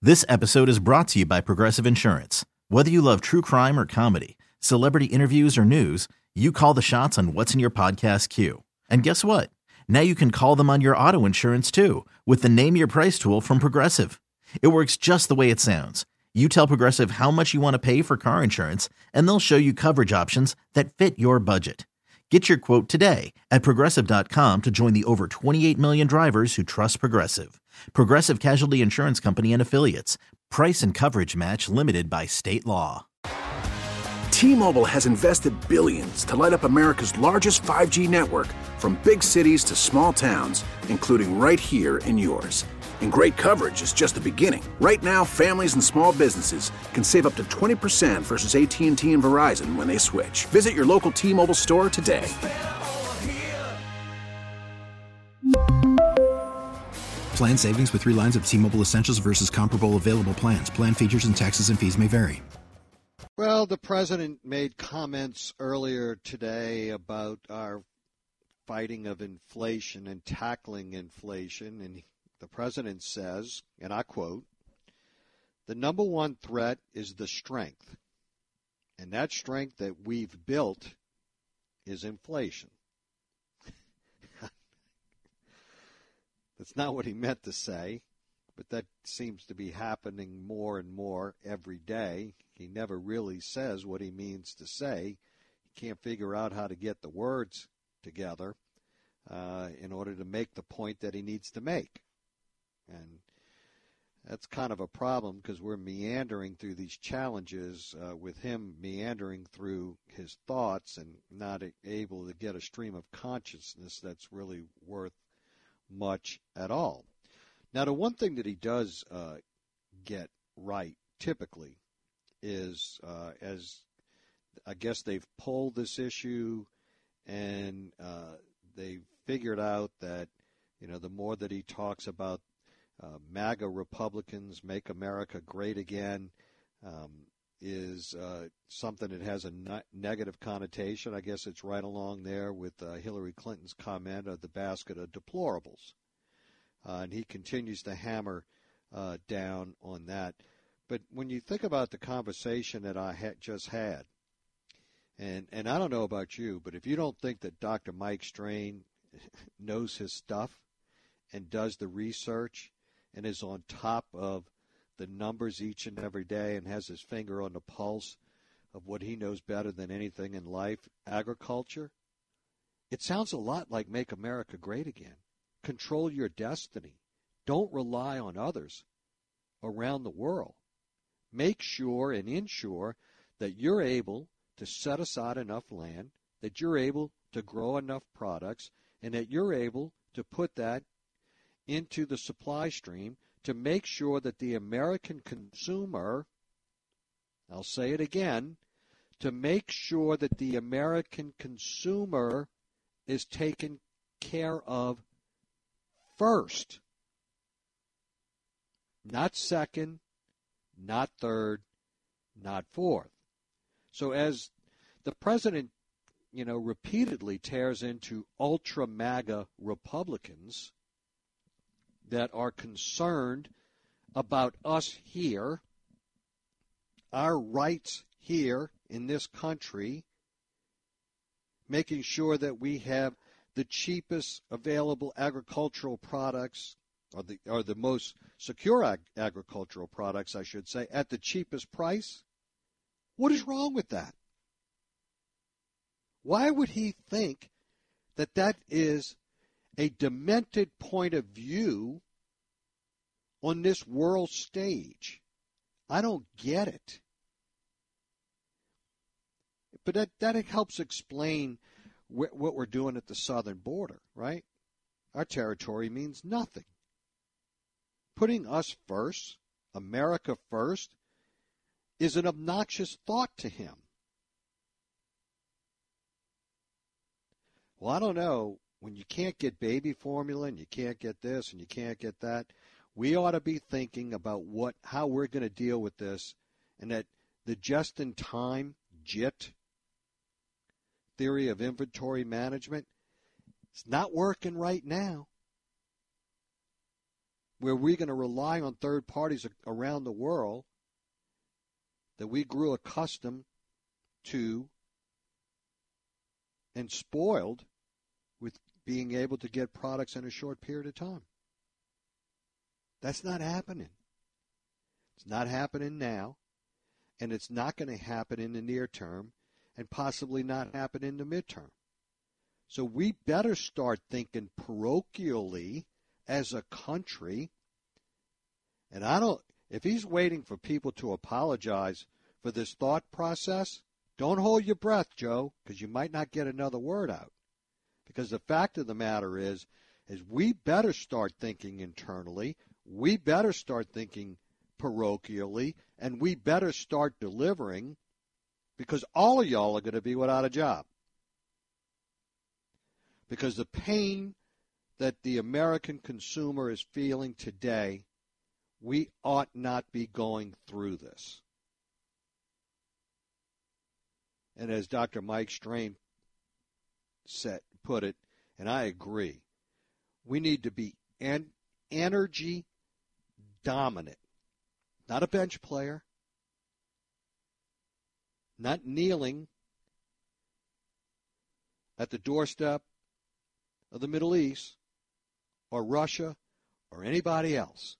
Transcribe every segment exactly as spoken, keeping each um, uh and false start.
This episode is brought to you by Progressive Insurance. Whether you love true crime or comedy, celebrity interviews or news, you call the shots on what's in your podcast queue. And guess what? Now you can call them on your auto insurance too with the Name Your Price tool from Progressive. It works just the way it sounds. You tell Progressive how much you want to pay for car insurance, and they'll show you coverage options that fit your budget. Get your quote today at Progressive dot com to join the over twenty-eight million drivers who trust Progressive. Progressive Casualty Insurance Company and Affiliates. Price and coverage match limited by state law. T-Mobile has invested billions to light up America's largest five G network, from big cities to small towns, including right here in yours. And great coverage is just the beginning. Right now, families and small businesses can save up to twenty percent versus A T and T and Verizon when they switch. Visit your local T-Mobile store today. Plan savings with three lines of T-Mobile Essentials versus comparable available plans. Plan features and taxes and fees may vary. Well, the president made comments earlier today about our fighting of inflation and tackling inflation, and the president says, and I quote, "The number one threat is the strength, and that strength that we've built is inflation." That's not what he meant to say, but that seems to be happening more and more every day. He never really says what he means to say. He can't figure out how to get the words together uh, in order to make the point that he needs to make. And that's kind of a problem because we're meandering through these challenges uh, with him meandering through his thoughts and not able to get a stream of consciousness that's really worth much at all. Now, the one thing that he does uh, get right typically is, uh, as I guess they've polled this issue and uh, they've figured out that, you know, the more that he talks about uh, MAGA Republicans, Make America Great Again, um, is uh, something that has a ne- negative connotation. I guess it's right along there with uh, Hillary Clinton's comment of the basket of deplorables. Uh, and he continues to hammer uh, down on that. But when you think about the conversation that I had just had, and, and I don't know about you, but if you don't think that Doctor Mike Strain knows his stuff and does the research and is on top of the numbers each and every day and has his finger on the pulse of what he knows better than anything in life, agriculture, it sounds a lot like Make America Great Again. Control your destiny. Don't rely on others around the world. Make sure and ensure that you're able to set aside enough land, that you're able to grow enough products, and that you're able to put that into the supply stream to make sure that the American consumer, I'll say it again, to make sure that the American consumer is taken care of first. Not second, not third, not fourth. So as the president, you know, repeatedly tears into ultra MAGA Republicans that are concerned about us here, our rights here in this country, making sure that we have the cheapest available agricultural products, or the or the most secure ag- agricultural products, I should say, at the cheapest price. What is wrong with that? Why would he think that that is a demented point of view on this world stage? I don't get it. But that, that helps explain wh- what we're doing at the southern border, right? Our territory means nothing. Putting us first, America first, is an obnoxious thought to him. Well, I don't know. When you can't get baby formula and you can't get this and you can't get that, we ought to be thinking about what how we're going to deal with this, and that the just-in-time J I T theory of inventory management, it's not working right now. where we're going to rely on third parties around the world that we grew accustomed to and spoiled with being able to get products in a short period of time. That's not happening. It's not happening now, and it's not going to happen in the near term, and possibly not happen in the midterm. So we better start thinking parochially as a country. And I don't, if he's waiting for people to apologize for this thought process, don't hold your breath, Joe, because you might not get another word out. Because the fact of the matter is, is we better start thinking internally, we better start thinking parochially, and we better start delivering, because all of y'all are going to be without a job. Because the pain that the American consumer is feeling today, we ought not be going through this. And as Doctor Mike Strain said, put it, and I agree, we need to be en- energy dominant. Not a bench player, not kneeling at the doorstep of the Middle East or Russia or anybody else.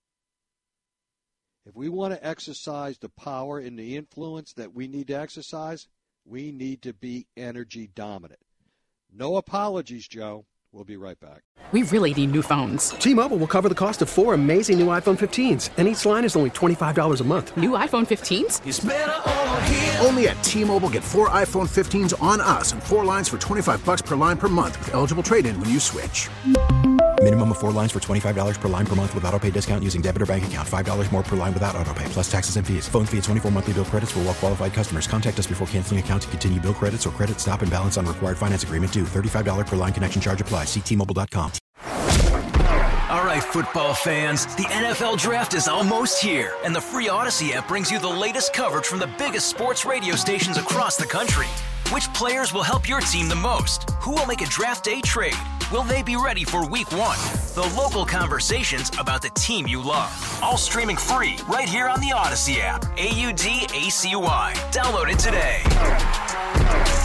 If we want to exercise the power and the influence that we need to exercise, we need to be energy dominant. No apologies, Joe. We'll be right back. We really need new phones. T-Mobile will cover the cost of four amazing new iPhone fifteens, and each line is only twenty-five dollars a month. New iPhone fifteens? It's better over here. Only at T-Mobile, get four iPhone fifteens on us and four lines for twenty-five dollars per line per month with eligible trade-in when you switch. Minimum of four lines for twenty-five dollars per line per month with autopay discount using debit or bank account. five dollars more per line without autopay, plus taxes and fees. Phone fee at twenty-four monthly bill credits for well-qualified customers. Contact us before canceling account to continue bill credits or credit stop and balance on required finance agreement due. thirty-five dollars per line connection charge applies. See T Mobile dot com. All right, football fans, the N F L Draft is almost here, and the free Odyssey app brings you the latest coverage from the biggest sports radio stations across the country. Which players will help your team the most? Who will make a draft day trade? Will they be ready for week one? The local conversations about the team you love. All streaming free right here on the Odyssey app. A U D A C Y. Download it today.